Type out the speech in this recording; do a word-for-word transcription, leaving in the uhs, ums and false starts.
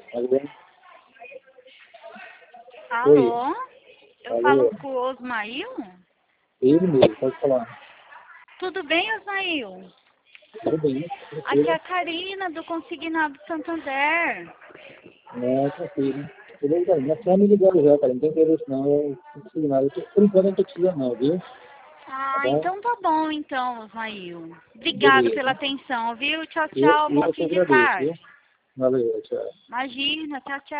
Alô? Alô? Eu Alô? falo com o Osmail? Ele mesmo, pode falar. Tudo bem, Osmail? Tudo bem? Aqui é Tranquilo? a Karina, do Consignado Santander. Não, tranquilo. Tudo bem, nós estamos me ligando já, cara. Não tem interesse não, eu não consigo nada. Eu tô- Por enquanto eu não tô precisando não, viu? Tá Ah, bom? então tá bom, então, Osmail. Obrigado pela Beleza. atenção, viu? Tchau, Eu, tchau. Bom eu que fim de agradeço, viu? tarde. Valeu, tchau. Imagina, tchau, tchau.